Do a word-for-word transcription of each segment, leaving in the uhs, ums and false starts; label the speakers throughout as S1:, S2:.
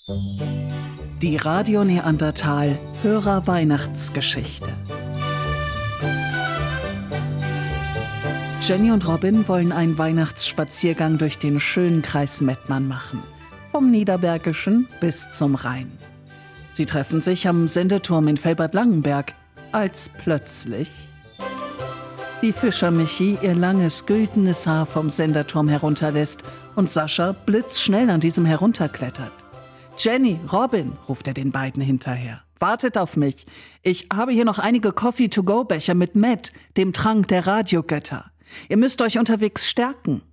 S1: Die Radio Neandertal Hörer Weihnachtsgeschichte. Jenny und Robin wollen einen Weihnachtsspaziergang durch den schönen Kreis Mettmann machen, vom Niederbergischen bis zum Rhein. Sie treffen sich am Sendeturm in Felbert-Langenberg, als plötzlich die Fischer-Michi ihr langes, güldenes Haar vom Senderturm herunterlässt und Sascha blitzschnell an diesem herunterklettert. »Jenny, Robin«, ruft er den beiden hinterher, »wartet auf mich. Ich habe hier noch einige Coffee-to-go-Becher mit Matt, dem Trank der Radiogötter. Ihr müsst euch unterwegs stärken.«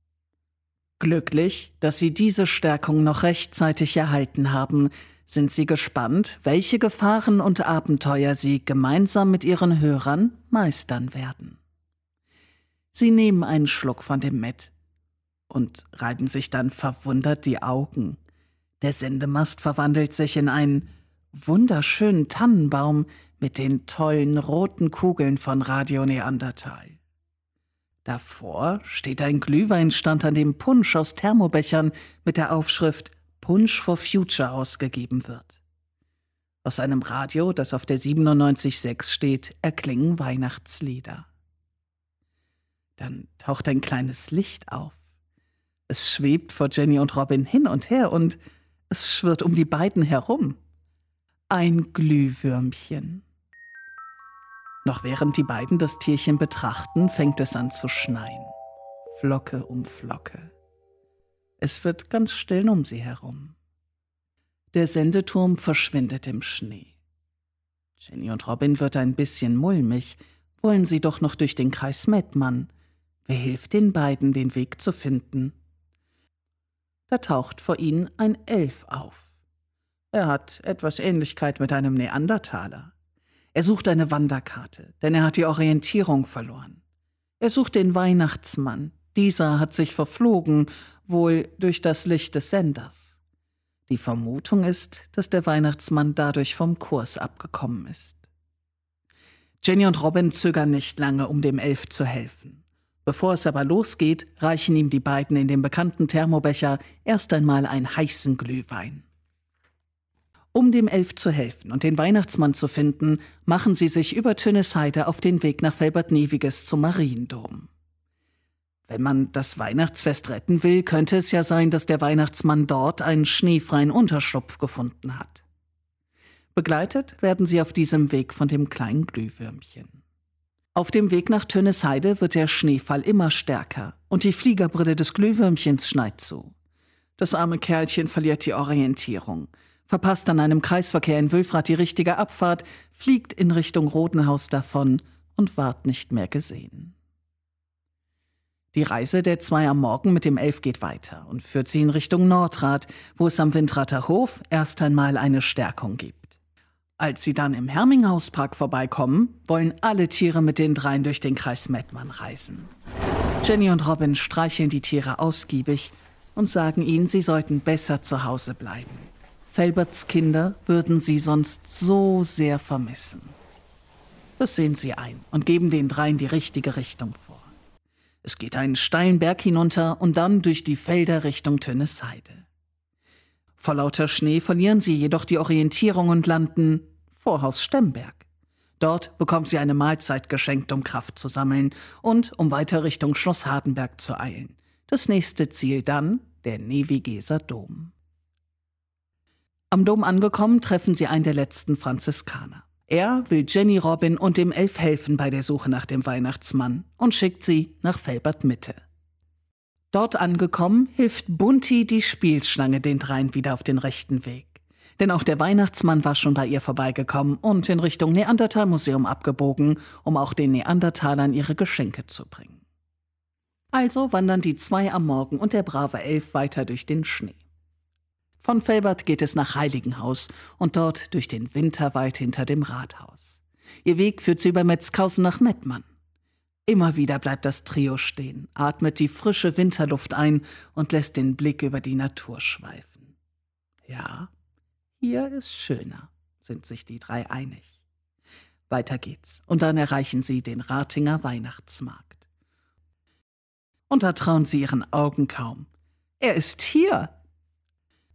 S1: Glücklich, dass sie diese Stärkung noch rechtzeitig erhalten haben, sind sie gespannt, welche Gefahren und Abenteuer sie gemeinsam mit ihren Hörern meistern werden. Sie nehmen einen Schluck von dem Matt und reiben sich dann verwundert die Augen. Der Sendemast verwandelt sich in einen wunderschönen Tannenbaum mit den tollen roten Kugeln von Radio Neandertal. Davor steht ein Glühweinstand, an dem Punsch aus Thermobechern mit der Aufschrift Punsch for Future ausgegeben wird. Aus einem Radio, das auf der siebenundneunzig Komma sechs steht, erklingen Weihnachtslieder. Dann taucht ein kleines Licht auf. Es schwebt vor Jenny und Robin hin und her und es schwirrt um die beiden herum. Ein Glühwürmchen. Noch während die beiden das Tierchen betrachten, fängt es an zu schneien. Flocke um Flocke. Es wird ganz still um sie herum. Der Sendeturm verschwindet im Schnee. Jenny und Robin wird ein bisschen mulmig, wollen sie doch noch durch den Kreis Mettmann. Wer hilft den beiden, den Weg zu finden? Da taucht vor ihnen ein Elf auf. Er hat etwas Ähnlichkeit mit einem Neandertaler. Er sucht eine Wanderkarte, denn er hat die Orientierung verloren. Er sucht den Weihnachtsmann. Dieser hat sich verflogen, wohl durch das Licht des Senders. Die Vermutung ist, dass der Weihnachtsmann dadurch vom Kurs abgekommen ist. Jenny und Robin zögern nicht lange, um dem Elf zu helfen. Bevor es aber losgeht, reichen ihm die beiden in dem bekannten Thermobecher erst einmal einen heißen Glühwein. Um dem Elf zu helfen und den Weihnachtsmann zu finden, machen sie sich über Tönnesheide auf den Weg nach Felbert-Neviges zum Mariendom. Wenn man das Weihnachtsfest retten will, könnte es ja sein, dass der Weihnachtsmann dort einen schneefreien Unterschlupf gefunden hat. Begleitet werden sie auf diesem Weg von dem kleinen Glühwürmchen. Auf dem Weg nach Tönnesheide wird der Schneefall immer stärker und die Fliegerbrille des Glühwürmchens schneit zu. Das arme Kerlchen verliert die Orientierung, verpasst an einem Kreisverkehr in Wülfrath die richtige Abfahrt, fliegt in Richtung Rodenhaus davon und ward nicht mehr gesehen. Die Reise der zwei am Morgen mit dem Elf geht weiter und führt sie in Richtung Nordrath, wo es am Windrather Hof erst einmal eine Stärkung gibt. Als sie dann im Herminghauspark vorbeikommen, wollen alle Tiere mit den dreien durch den Kreis Mettmann reisen. Jenny und Robin streicheln die Tiere ausgiebig und sagen ihnen, sie sollten besser zu Hause bleiben. Felberts Kinder würden sie sonst so sehr vermissen. Das sehen sie ein und geben den dreien die richtige Richtung vor. Es geht einen steilen Berg hinunter und dann durch die Felder Richtung Tönnesheide. Vor lauter Schnee verlieren sie jedoch die Orientierung und landen vor Haus Stemberg. Dort bekommen sie eine Mahlzeit geschenkt, um Kraft zu sammeln und um weiter Richtung Schloss Hardenberg zu eilen. Das nächste Ziel dann der Nevigeser Dom. Am Dom angekommen, treffen sie einen der letzten Franziskaner. Er will Jenny, Robin und dem Elf helfen bei der Suche nach dem Weihnachtsmann und schickt sie nach Felbert-Mitte. Dort angekommen, hilft Bunti, die Spielschlange, den dreien wieder auf den rechten Weg. Denn auch der Weihnachtsmann war schon bei ihr vorbeigekommen und in Richtung Neandertal-Museum abgebogen, um auch den Neandertalern ihre Geschenke zu bringen. Also wandern die zwei am Morgen und der brave Elf weiter durch den Schnee. Von Felbert geht es nach Heiligenhaus und dort durch den Winterwald hinter dem Rathaus. Ihr Weg führt sie über Metzkausen nach Mettmann. Immer wieder bleibt das Trio stehen, atmet die frische Winterluft ein und lässt den Blick über die Natur schweifen. Ja, hier ist schöner, sind sich die drei einig. Weiter geht's und dann erreichen sie den Ratinger Weihnachtsmarkt. Und da trauen sie ihren Augen kaum. Er ist hier!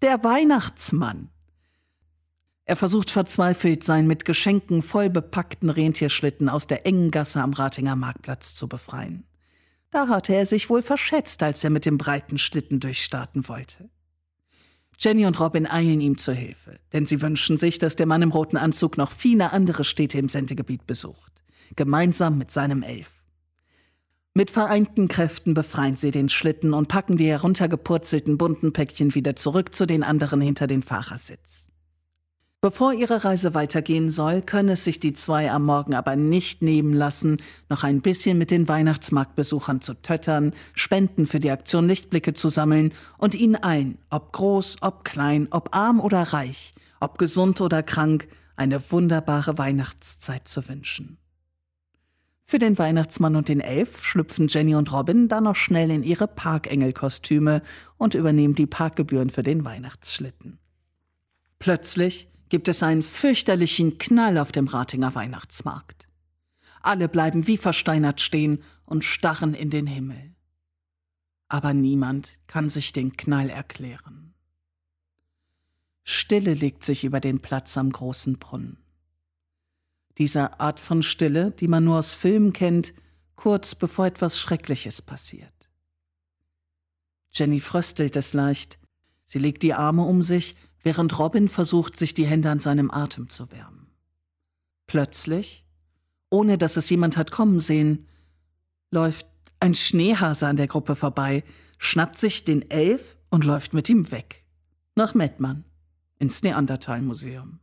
S1: der Weihnachtsmann. Er versucht verzweifelt, seinen mit Geschenken voll bepackten Rentierschlitten aus der engen Gasse am Ratinger Marktplatz zu befreien. Da hatte er sich wohl verschätzt, als er mit dem breiten Schlitten durchstarten wollte. Jenny und Robin eilen ihm zur Hilfe, denn sie wünschen sich, dass der Mann im roten Anzug noch viele andere Städte im Sendegebiet besucht, gemeinsam mit seinem Elf. Mit vereinten Kräften befreien sie den Schlitten und packen die heruntergepurzelten bunten Päckchen wieder zurück zu den anderen hinter den Fahrersitz. Bevor ihre Reise weitergehen soll, können es sich die zwei am Morgen aber nicht nehmen lassen, noch ein bisschen mit den Weihnachtsmarktbesuchern zu töttern, Spenden für die Aktion Lichtblicke zu sammeln und ihnen allen, ob groß, ob klein, ob arm oder reich, ob gesund oder krank, eine wunderbare Weihnachtszeit zu wünschen. Für den Weihnachtsmann und den Elf schlüpfen Jenny und Robin dann noch schnell in ihre Parkengelkostüme und übernehmen die Parkgebühren für den Weihnachtsschlitten. Plötzlich gibt es einen fürchterlichen Knall auf dem Ratinger Weihnachtsmarkt. Alle bleiben wie versteinert stehen und starren in den Himmel. Aber niemand kann sich den Knall erklären. Stille legt sich über den Platz am großen Brunnen. Diese Art von Stille, die man nur aus Filmen kennt, kurz bevor etwas Schreckliches passiert. Jenny fröstelt es leicht. Sie legt die Arme um sich, während Robin versucht, sich die Hände an seinem Atem zu wärmen. Plötzlich, ohne dass es jemand hat kommen sehen, läuft ein Schneehase an der Gruppe vorbei, schnappt sich den Elf und läuft mit ihm weg. Nach Mettmann, ins Neandertal-Museum.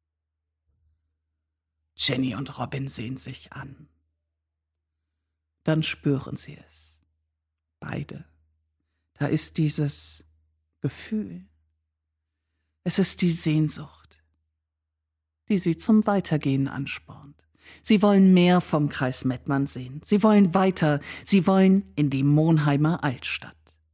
S1: Jenny und Robin sehen sich an. Dann spüren sie es. Beide. Da ist dieses Gefühl. Es ist die Sehnsucht, die sie zum Weitergehen anspornt. Sie wollen mehr vom Kreis Mettmann sehen. Sie wollen weiter. Sie wollen in die Monheimer Altstadt.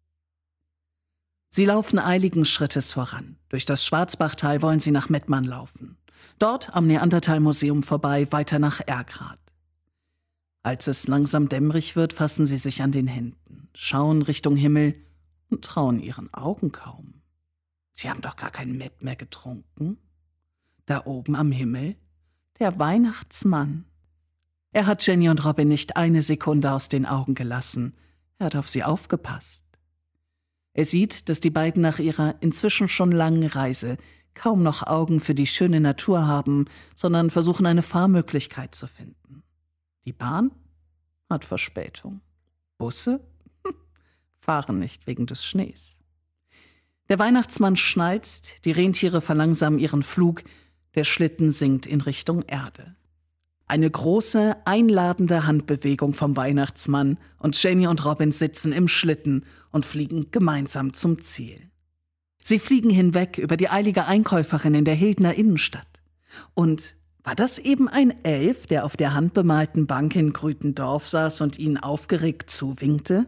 S1: Sie laufen eiligen Schrittes voran. Durch das Schwarzbachtal wollen sie nach Mettmann laufen. Dort am Neandertal-Museum vorbei, weiter nach Erkrath. Als es langsam dämmerig wird, fassen sie sich an den Händen, schauen Richtung Himmel und trauen ihren Augen kaum. Sie haben doch gar kein Mett mehr getrunken. Da oben am Himmel, der Weihnachtsmann. Er hat Jenny und Robin nicht eine Sekunde aus den Augen gelassen. Er hat auf sie aufgepasst. Er sieht, dass die beiden nach ihrer inzwischen schon langen Reise kaum noch Augen für die schöne Natur haben, sondern versuchen, eine Fahrmöglichkeit zu finden. Die Bahn hat Verspätung. Busse hm, fahren nicht wegen des Schnees. Der Weihnachtsmann schnalzt, die Rentiere verlangsamen ihren Flug, der Schlitten sinkt in Richtung Erde. Eine große, einladende Handbewegung vom Weihnachtsmann und Jenny und Robin sitzen im Schlitten und fliegen gemeinsam zum Ziel. Sie fliegen hinweg über die eilige Einkäuferin in der Hildner Innenstadt. Und war das eben ein Elf, der auf der handbemalten Bank in Grütendorf saß und ihnen aufgeregt zuwinkte?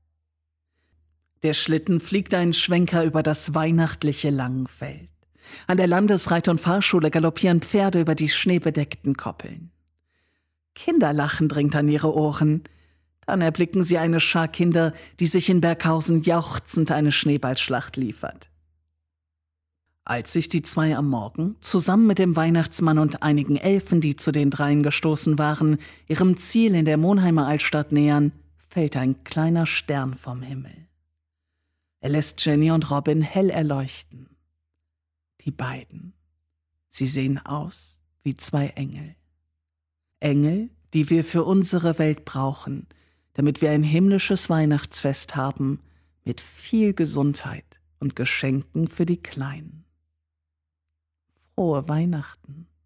S1: Der Schlitten fliegt einen Schwenker über das weihnachtliche Langenfeld. An der Landesreit- und Fahrschule galoppieren Pferde über die schneebedeckten Koppeln. Kinderlachen dringt an ihre Ohren. Dann erblicken sie eine Schar Kinder, die sich in Berghausen jauchzend eine Schneeballschlacht liefert. Als sich die zwei am Morgen, zusammen mit dem Weihnachtsmann und einigen Elfen, die zu den dreien gestoßen waren, ihrem Ziel in der Monheimer Altstadt nähern, fällt ein kleiner Stern vom Himmel. Er lässt Jenny und Robin hell erleuchten. Die beiden. Sie sehen aus wie zwei Engel. Engel, die wir für unsere Welt brauchen, damit wir ein himmlisches Weihnachtsfest haben mit viel Gesundheit und Geschenken für die Kleinen. Frohe Weihnachten.